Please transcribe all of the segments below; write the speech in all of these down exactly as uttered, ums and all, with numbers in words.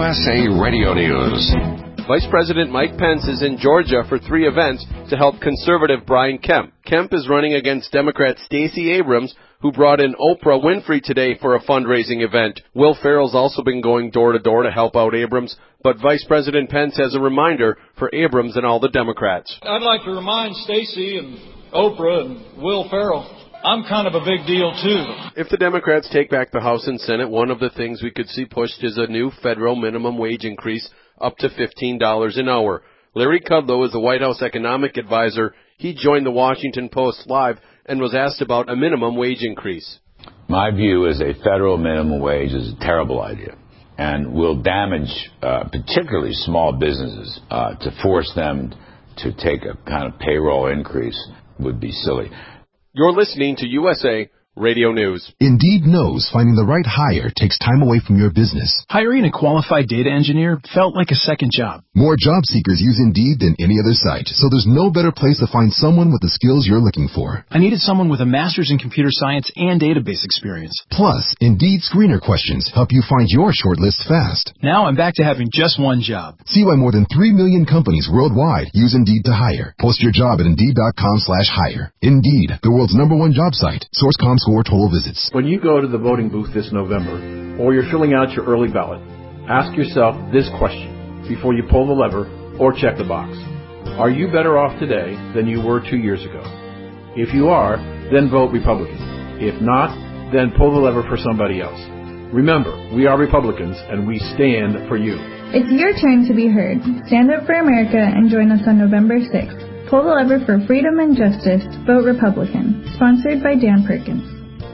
U S A Radio News. Vice President Mike Pence is in Georgia for three events to help conservative Brian Kemp. Kemp is running against Democrat Stacey Abrams, who brought in Oprah Winfrey today for a fundraising event. Will Ferrell's also been going door to door to help out Abrams, but Vice President Pence has a reminder for Abrams and all the Democrats. I'd like to remind Stacey and Oprah and Will Ferrell, I'm kind of a big deal, too. If the Democrats take back the House and Senate, one of the things we could see pushed is a new federal minimum wage increase up to fifteen dollars an hour. Larry Kudlow is the White House economic advisor. He joined the Washington Post Live and was asked about a minimum wage increase. My view is a federal minimum wage is a terrible idea and will damage uh, particularly small businesses. Uh, to force them to take a kind of payroll increase would be silly. You're listening to U S A Radio News. Indeed knows finding the right hire takes time away from your business. Hiring a qualified data engineer felt like a second job. More job seekers use Indeed than any other site, so there's no better place to find someone with the skills you're looking for. I needed someone with a master's in computer science and database experience. Plus, Indeed screener questions help you find your shortlist fast. Now I'm back to having just one job. See why more than three million companies worldwide use Indeed to hire. Post your job at Indeed.com slash hire. Indeed, the world's number one job site. SourceCom score total visits. When you go to the voting booth this November, or you're filling out your early ballot, ask yourself this question before you pull the lever or check the box. Are you better off today than you were two years ago? If you are, then vote Republican. If not, then pull the lever for somebody else. Remember, we are Republicans and we stand for you. It's your turn to be heard. Stand up for America and join us on November sixth. Pull the lever for freedom and justice. Vote Republican. Sponsored by Dan Perkins.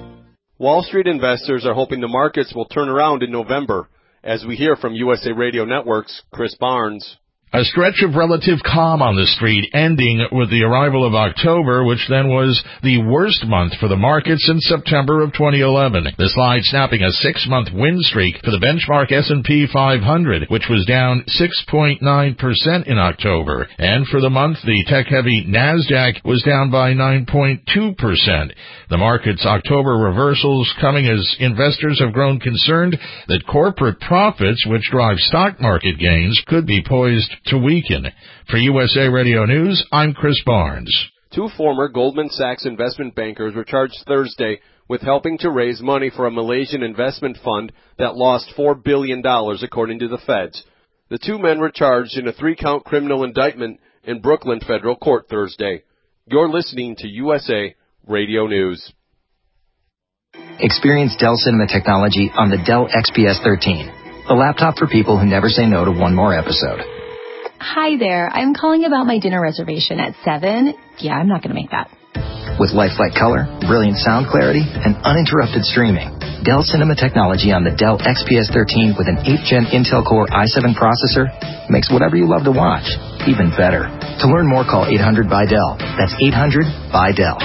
Wall Street investors are hoping the markets will turn around in November. As we hear from U S A Radio Network's Chris Barnes. A stretch of relative calm on the street, ending with the arrival of October, which then was the worst month for the market since September of twenty eleven. The slide snapping a six-month win streak for the benchmark S and P five hundred, which was down six point nine percent in October. And for the month, the tech-heavy NASDAQ was down by nine point two percent. The market's October reversals coming as investors have grown concerned that corporate profits, which drive stock market gains, could be poised to weaken. For U S A Radio News, I'm Chris Barnes. Two former Goldman Sachs investment bankers were charged Thursday with helping to raise money for a Malaysian investment fund that lost four billion dollars, according to the feds. The two men were charged in a three-count criminal indictment in Brooklyn Federal Court Thursday. You're listening to U S A Radio News. Experience Dell Cinema technology on the Dell X P S thirteen, a laptop for people who never say no to one more episode. Hi there. I'm calling about my dinner reservation at seven. Yeah, I'm not going to make that. With lifelike color, brilliant sound clarity, and uninterrupted streaming, Dell Cinema technology on the Dell X P S thirteen with an eighth gen Intel Core i seven processor makes whatever you love to watch even better. To learn more, call eight hundred by Dell. That's eight hundred by Dell.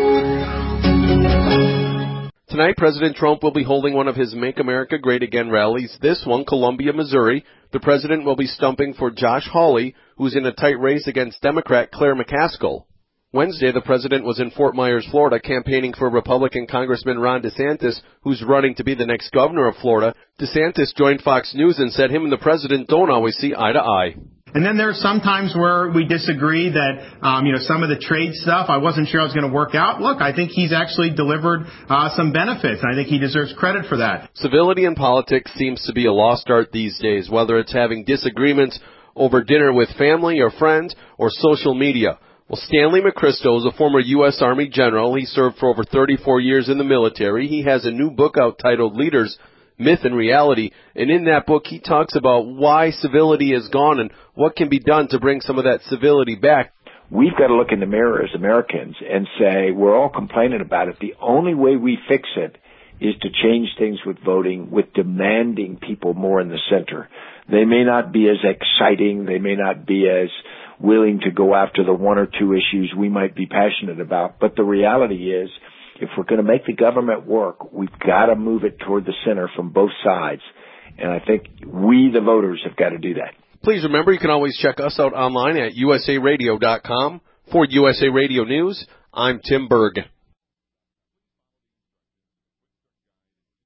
Tonight, President Trump will be holding one of his Make America Great Again rallies, this one, Columbia, Missouri. The president will be stumping for Josh Hawley, who's in a tight race against Democrat Claire McCaskill. Wednesday, the president was in Fort Myers, Florida, campaigning for Republican Congressman Ron DeSantis, who's running to be the next governor of Florida. DeSantis joined Fox News and said him and the president don't always see eye to eye. And then there are some times where we disagree that, um, you know, some of the trade stuff, I wasn't sure I was going to work out. Look, I think he's actually delivered uh, some benefits, and I think he deserves credit for that. Civility in politics seems to be a lost art these days, whether it's having disagreements over dinner with family or friends or social media. Well, Stanley McChrystal is a former U S Army general. He served for over thirty-four years in the military. He has a new book out titled Leaders, Myth and Reality, and in that book he talks about why civility is gone and what can be done to bring some of that civility back. We've got to look in the mirror as Americans and say, we're all complaining about it. The only way we fix it is to change things with voting, with demanding people more in the center. They may not be as exciting, they may not be as willing to go after the one or two issues we might be passionate about, but the reality is, if we're going to make the government work, we've got to move it toward the center from both sides. And I think we, the voters, have got to do that. Please remember, you can always check us out online at U S A radio dot com. For U S A Radio News, I'm Tim Berg.